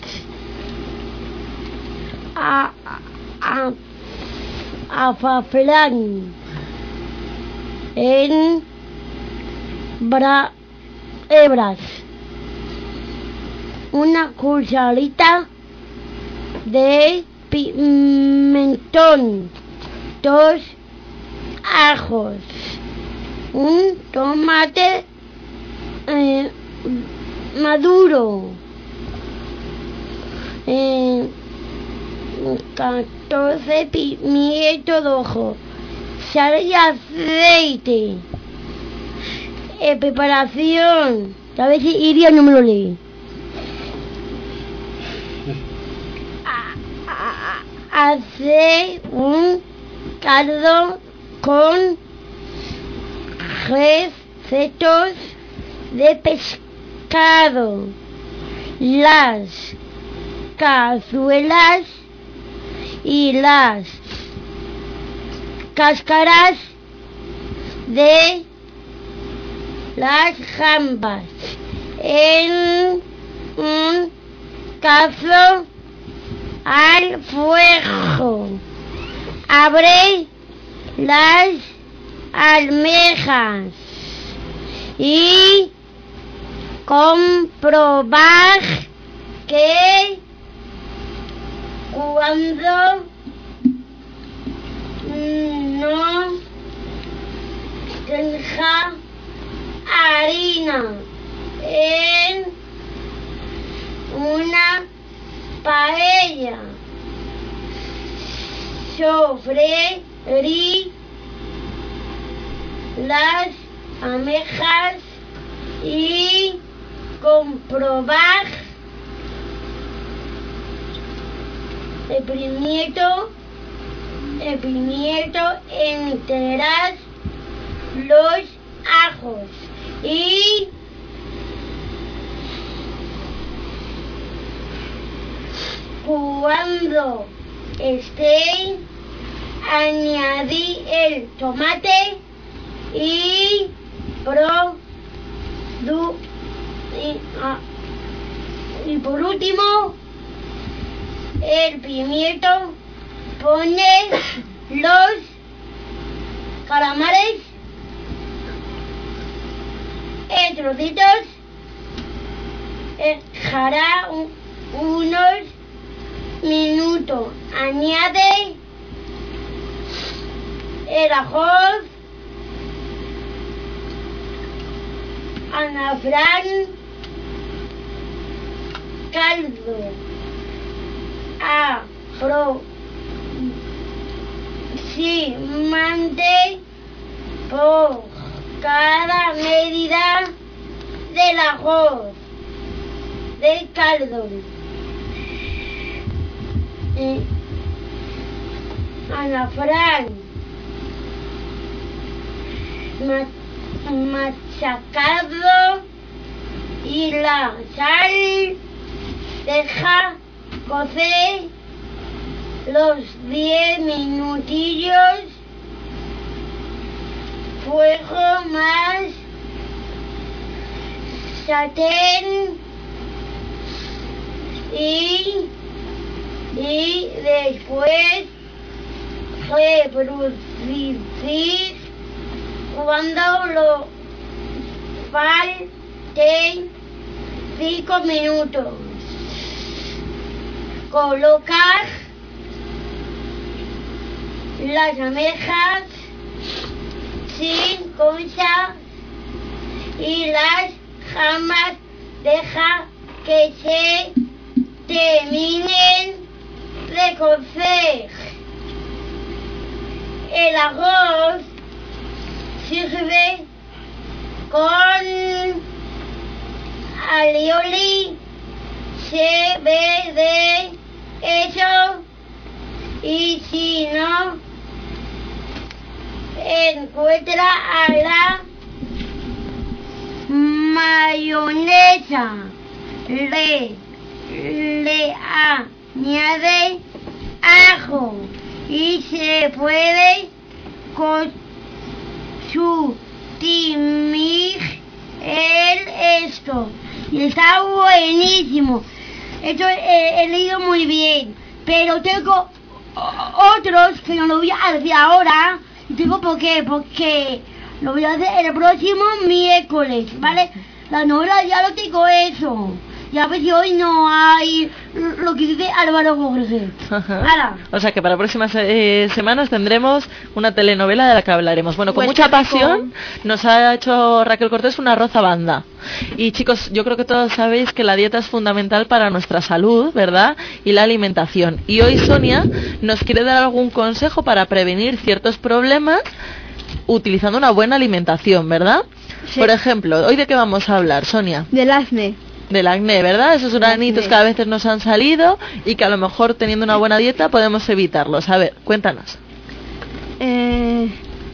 a, a, azafrán en bra hebras, una cucharita de pimentón, dos ajos, un tomate eh, maduro, eh, catorce pimientos rojos, sal y aceite. Eh, preparación, a ver si Iria no me lo lee. Hace un caldo con recetos de pescado. Las cazuelas y las cáscaras de las gambas en un cazo al fuego. Abre las almejas y comprobar que cuando no tenga harina en una paella, sofreír las almejas y comprobar el pimiento, el pimiento enteras los ajos y cuando esté añadí el tomate y produ y, ah, y por último el pimiento. Pone los calamares en trocitos, dejará un, unos minutos, añade el arroz, azafrán, caldo, aproximadamente por cada medida del arroz, del caldo. Eh, azafrán machacado y la sal. Deja cocer los diez minutillos, fuego más sartén y, y después reproducir cuando lo falten cinco minutos. Colocar las almejas sin concha y las jambas deja que se terminen de cocer. El arroz sirve con alioli, se ve de eso, y si no encuentra a la mayonesa, le, le añade ajo y se puede consumir el esto. Y está buenísimo. Esto he, he leído muy bien. Pero tengo otros que no lo voy a decir ahora. Digo por qué. Porque lo voy a hacer el próximo miércoles, ¿vale? La novela ya lo tengo eso. Ya ves si hoy no hay lo que dice Álvaro Jorge. Ajá. O sea que para próximas eh, semanas tendremos una telenovela de la que hablaremos. Bueno, con Pues mucha qué rico. pasión nos ha hecho Raquel Cortés una arroz a banda. Y chicos, yo creo que todos sabéis que la dieta es fundamental para nuestra salud, ¿verdad? Y la alimentación. Y hoy Sonia nos quiere dar algún consejo para prevenir ciertos problemas utilizando una buena alimentación, ¿verdad? Sí. Por ejemplo, ¿hoy de qué vamos a hablar, Sonia? Del acné. Del acné, ¿verdad? Esos granitos que a veces nos han salido y que a lo mejor teniendo una buena dieta podemos evitarlos. A ver, cuéntanos. Eh,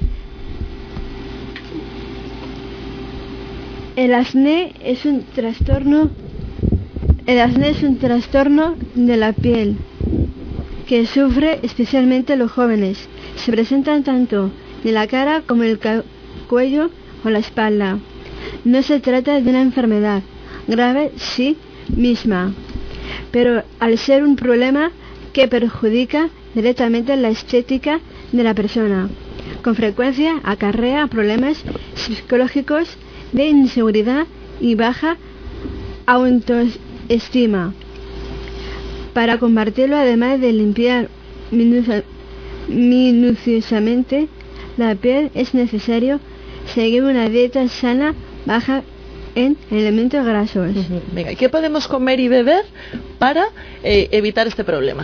el acné es un trastorno. El acné es un trastorno de la piel que sufre especialmente los jóvenes. Se presentan tanto en la cara como en el ca- cuello o la espalda. No se trata de una enfermedad grave sí misma, pero al ser un problema que perjudica directamente la estética de la persona, con frecuencia acarrea problemas psicológicos de inseguridad y baja autoestima. Para combatirlo, además de limpiar minucia- minuciosamente la piel, es necesario seguir una dieta sana baja en elementos grasos. Uh-huh. Venga, ¿y qué podemos comer y beber para eh, evitar este problema?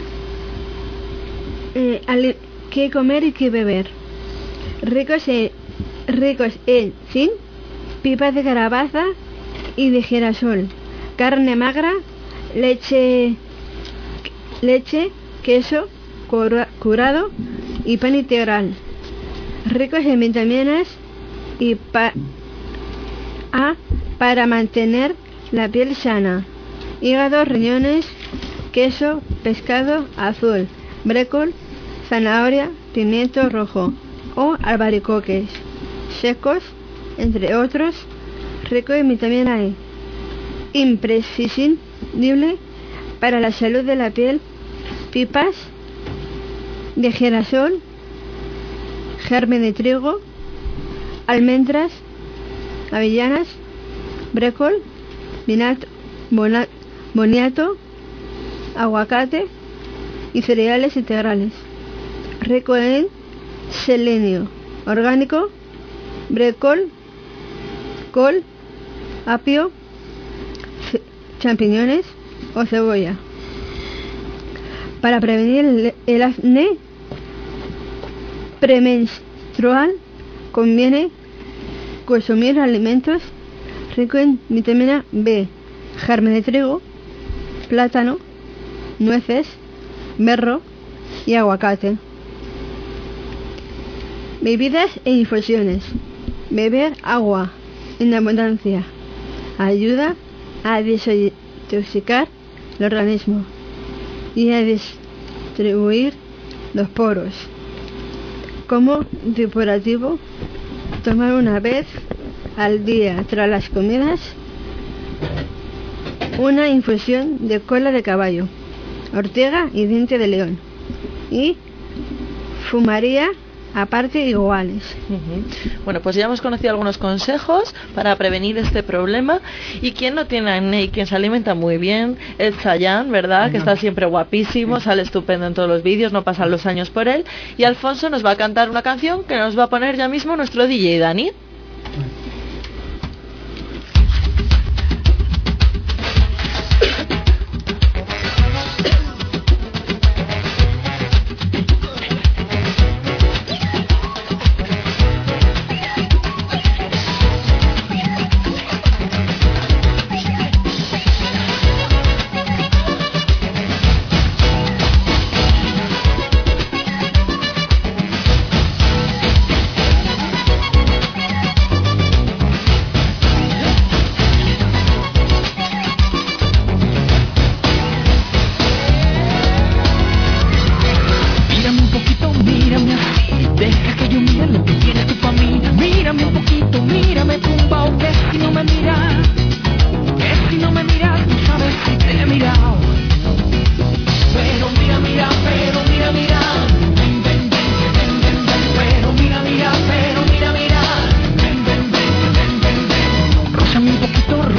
Eh, ale- ¿Qué comer y qué beber? Ricos en, ricos en zinc, pipas de calabaza y de girasol, carne magra, leche, leche, queso cura- curado y pan integral. Ricos en vitaminas y pa A para mantener la piel sana. Hígado, riñones, queso, pescado azul, brécol, zanahoria, pimiento rojo o albaricoques secos, entre otros, rico en vitamina E. Imprescindible para la salud de la piel, pipas de girasol, germen de trigo, almendras, avellanas, brécol, vinato, bona- boniato, aguacate y cereales integrales. Rico en selenio orgánico, brécol, col, apio, ce- champiñones o cebolla. Para prevenir el, el acné premenstrual conviene consumir alimentos ricos en vitamina B, germen de trigo, plátano, nueces, berro y aguacate. Bebidas e infusiones. Beber agua en abundancia ayuda a desintoxicar el organismo y a distribuir los poros. Como depurativo, tomar una vez al día tras las comidas una infusión de cola de caballo, ortiga y diente de león, y fumaría aparte iguales. Uh-huh. Bueno, pues ya hemos conocido algunos consejos para prevenir este problema. ¿Y quién no tiene acné y quien se alimenta muy bien? Es Chayanne, ¿verdad? No. Que está siempre guapísimo, sale estupendo en todos los vídeos, no pasan los años por él. Y Alfonso nos va a cantar una canción que nos va a poner ya mismo nuestro D J Dani.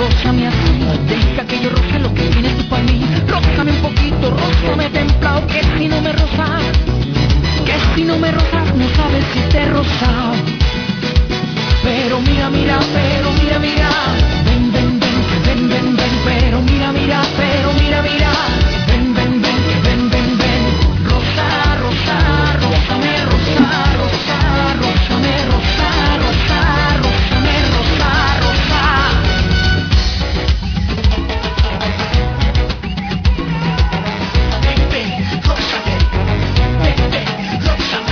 rózame así, deja que yo roce lo que tienes tú para mí. Rózame un poquito, rózame templado, que si no me rozas, que si no me rozas, no sabes si te he rozado. Pero mira, mira, pero mira, mira, ven, ven, ven, ven, ven, ven, pero mira, mira, pero mira, mira, ven, ven, ven, ven, ven, ven, rosa, rosa, rózame, rosa, rosa, rózame, rosa, rosa, rózame, rosa, rosa. Ven, ven, rózame, ven, ven, rózame.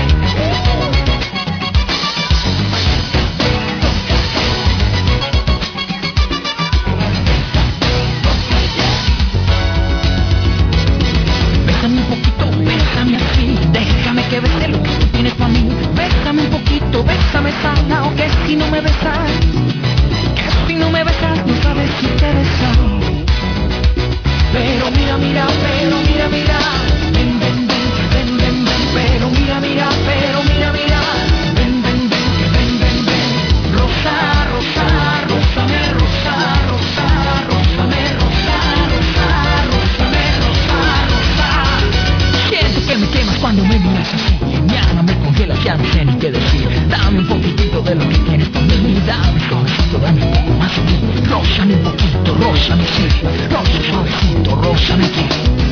Bésame un poquito, bésame así, déjame que bese lo que tú tienes para mí. Bésame un poquito, bésame sana, o que si no me besas, que si no me besas, no sabes si te he besado. Pero mira, mira, pero mira, mira, ven, ven, ven, ven, ven, ven, pero mira, mira, pero mira, mira, ven, ven, ven, ven, ven, ven, rosa, rosa, rózame, rosa, rosa, rózame, rosa, rosa, rózame, rosa, rosa. Siento que me quemas cuando me miras así, mi alma me congela, ya no sé ni qué decir. Dame un poquitito de lo que tienes para mí, dame suavecito, dame un poco más de ti. Rózame un poquito, rózame sí, rosa suavecito, rózame aquí.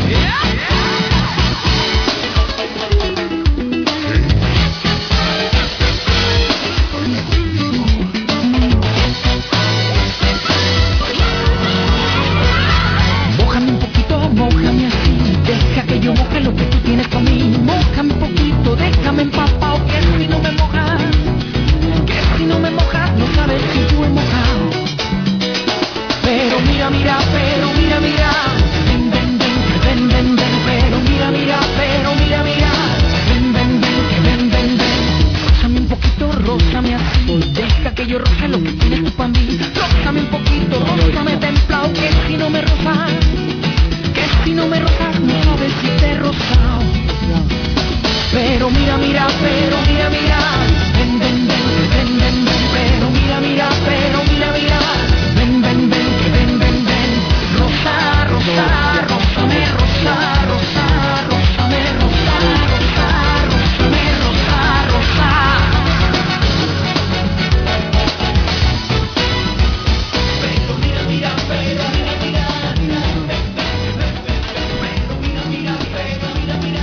Mójame un poquito, mójame así, deja que yo moje lo que tú tienes para mí. Mójame un poquito, déjame empapado, que si no me mojas, que si no me mojas, no sabes si tú he mojado. Pero mira, mira, pero mira, mira, ven, ven, ven, ven, ven, ven, pero mira, mira, pero mira, mira, ven, ven, ven, ven, ven, ven, rózame un poquito, rózame así, deja que yo roce lo que tienes tú para mí. Rózame un poquito, rózame templado, que si no me rozas, que si no me rozas, no sabes si te he rozado. Pero mira, mira, pero mira, mira, ven, ven, ven, ven, ven, ven, pero mira, mira, pero mira, mira, ven, ven, ven, ven, ven, ven, rosa, rosa, rózame, rosa, rosa, rózame, rosa, rosa, rózame, rosa, rosa. Pero mira, mira, pero mira, mira, pero mira, mira, pero mira, mira.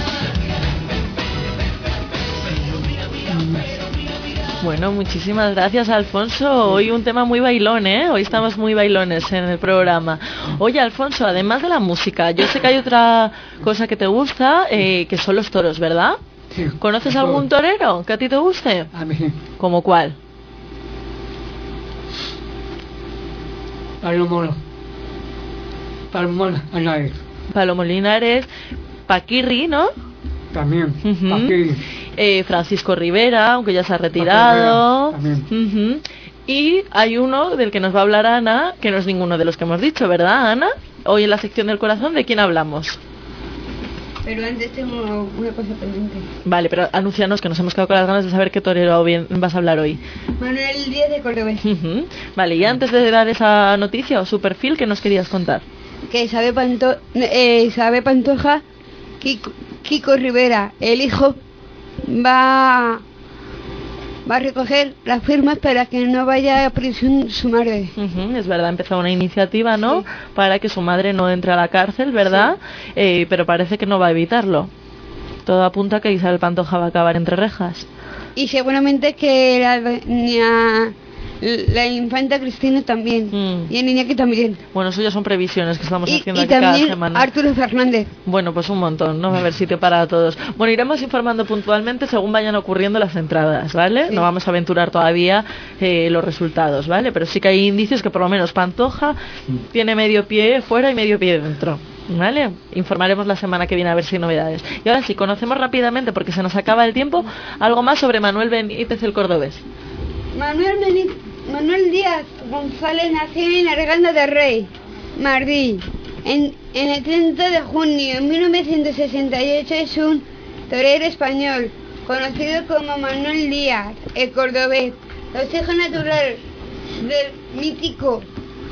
Bueno, muchísimas gracias, Alfonso. Hoy un tema muy bailón, ¿eh? Hoy estamos muy bailones en el programa. Oye, Alfonso, además de la música, yo sé que hay otra cosa que te gusta, eh, que son los toros, ¿verdad? Sí. ¿Conoces algún torero que a ti te guste? A mí sí. ¿Cómo cuál? Palomo. Palomo Linares. Palomo Linares, Paquirri, ¿no? También. Uh-huh. Paquirri. Eh, Francisco Rivera, aunque ya se ha retirado. También. Uh-huh. Y hay uno del que nos va a hablar Ana, que no es ninguno de los que hemos dicho, ¿verdad, Ana? Hoy en la sección del corazón, ¿de quién hablamos? Pero antes tengo una cosa pendiente. Vale, pero anúncianos, que nos hemos quedado con las ganas de saber qué torero bien vas a hablar hoy. Manuel Díaz de Córdoba. Uh-huh. Vale, y antes de dar esa noticia o su perfil, ¿qué nos querías contar? Que sabe, Panto eh, sabe Pantoja, Kiko, Kiko Rivera, el hijo, va... va a recoger las firmas para que no vaya a prisión su madre. Uh-huh, es verdad, ha empezado una iniciativa, ¿no? Sí. Para que su madre no entre a la cárcel, ¿verdad? Sí. Eh, pero parece que no va a evitarlo. Todo apunta a que Isabel Pantoja va a acabar entre rejas. Y seguramente que la niña, la infanta Cristina también. Mm. Y el Iñaki también. Bueno, eso ya son previsiones que estamos y, haciendo y aquí cada también semana. Arturo Fernández. Bueno, pues un montón, no va a haber sitio para todos. Bueno, iremos informando puntualmente según vayan ocurriendo las entradas, ¿vale? Sí. No vamos a aventurar todavía eh, los resultados, ¿vale? Pero sí que hay indicios que por lo menos Pantoja mm. tiene medio pie fuera y medio pie dentro. ¿Vale? Informaremos la semana que viene a ver si hay novedades. Y ahora sí, conocemos rápidamente, porque se nos acaba el tiempo, algo más sobre Manuel Benítez el Cordobés. Manuel Benítez, Manuel Díaz González nació en Arganda de Rey, Madrid, en, en el treinta de junio de mil novecientos sesenta y ocho. Es un torero español, conocido como Manuel Díaz el Cordobés. Los hijos naturales del mítico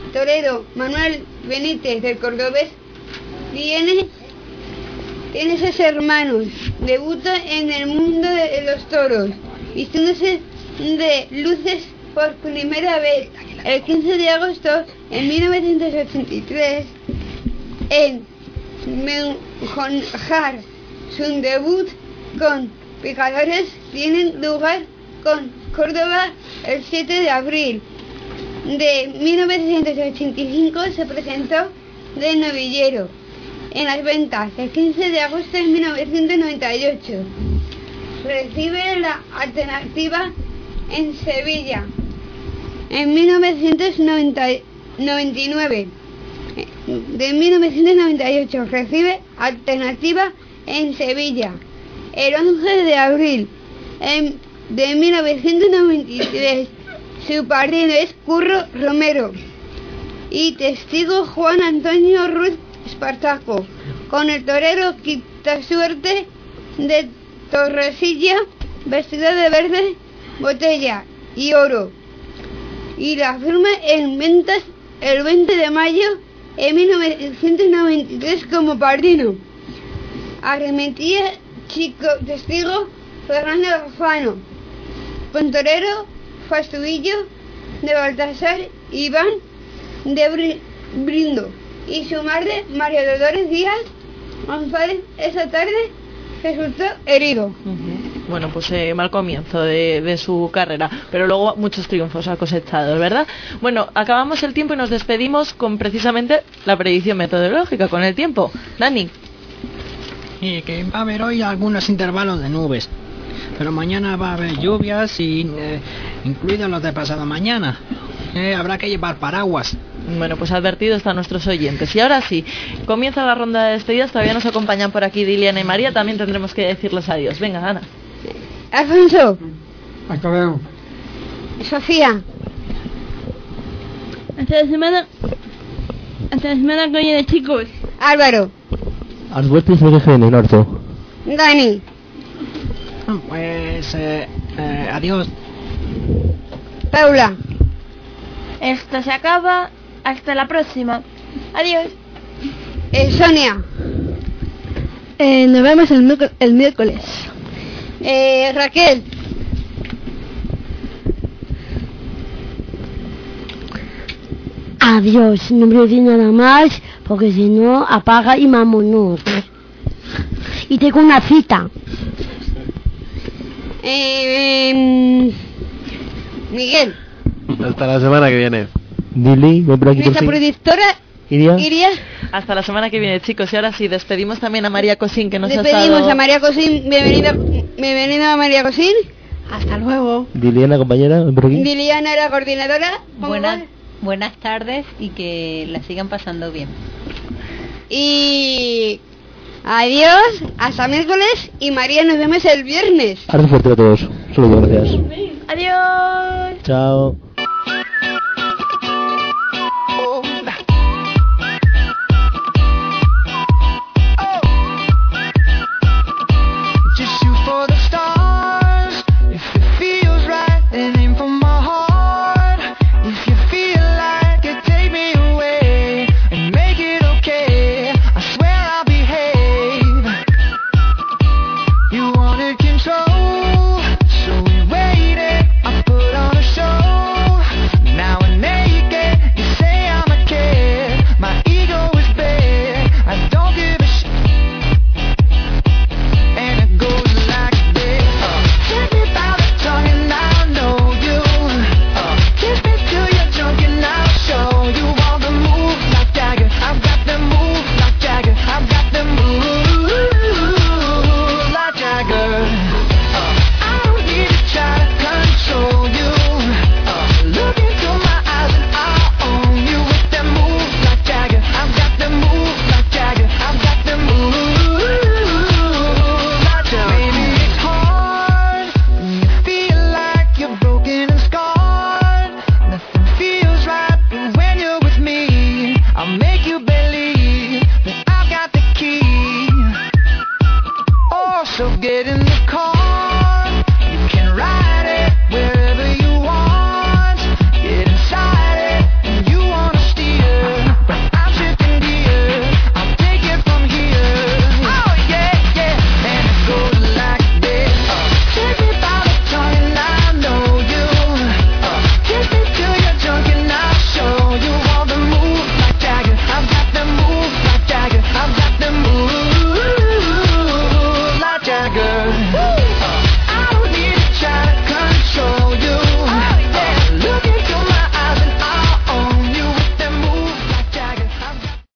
torero Manuel Benítez del Cordobés tiene, tiene seis hermanos. Debuta en el mundo de los toros, vistiéndose de luces por primera vez el quince de agosto de mil novecientos ochenta y tres en Menjonjar. Su debut con picadores tiene lugar con Córdoba el siete de abril de mil novecientos ochenta y cinco. Se presentó de novillero en las ventas el quince de agosto de mil novecientos noventa y ocho. Recibe la alternativa en Sevilla en mil novecientos noventa y nueve. De mil novecientos noventa y ocho recibe alternativa en Sevilla el once de abril de mil novecientos noventa y tres. Su padrino es Curro Romero y testigo Juan Antonio Ruiz Espartaco, con el torero Quitasuerte de Torresilla, vestido de verde botella y oro, y la firma en ventas el veinte de mayo de mil novecientos noventa y tres como padrino. Arremetía chico testigo Fernando Alfano, con torero Fastuillo de Baltasar Iván de Brindo y su madre María Dolores Díaz González. Esa tarde resultó herido. Uh-huh. Bueno, pues eh, mal comienzo de, de su carrera, pero luego muchos triunfos ha cosechado, ¿verdad? Bueno, acabamos el tiempo y nos despedimos con precisamente la predicción metodológica, con el tiempo. Dani. Y que va a haber hoy algunos intervalos de nubes, pero mañana va a haber lluvias, y eh, incluidos los de pasado mañana. Eh, habrá que llevar paraguas. Bueno, pues advertidos están nuestros oyentes. Y ahora sí, comienza la ronda de despedidas. Todavía nos acompañan por aquí Diliana y María. También tendremos que decirles adiós. Venga, Ana. Alfonso. Hasta luego. Sofía. Hasta la semana. Hasta la semana que viene, chicos. Álvaro. Arbuestes de G N, Norte. Dani. Pues eh, eh, adiós. Paula. Esto se acaba. Hasta la próxima. Adiós. Eh, Sonia. Eh, nos vemos el, miércoles, el miércoles. Eh, Raquel. Adiós. No me decir nada más, porque si no apaga y vámonos. Y tengo una cita. Eh, Miguel. Hasta la semana que viene. Dili, ven por aquí. Nuestra productora Iria. Iria. Hasta la semana que viene, chicos. Y ahora sí, despedimos también a María Cosín, que nos ha Despedimos estado... a María Cosín. Bienvenida, bienvenida a María Cosín. Hasta luego. Diliana, compañera, ven por aquí. Liliana, la coordinadora. Buenas, buenas tardes y que la sigan pasando bien. Y adiós, hasta miércoles. Y María, nos vemos el viernes. Abrazo fuerte a todos. Saludos, gracias. Adiós. Chao.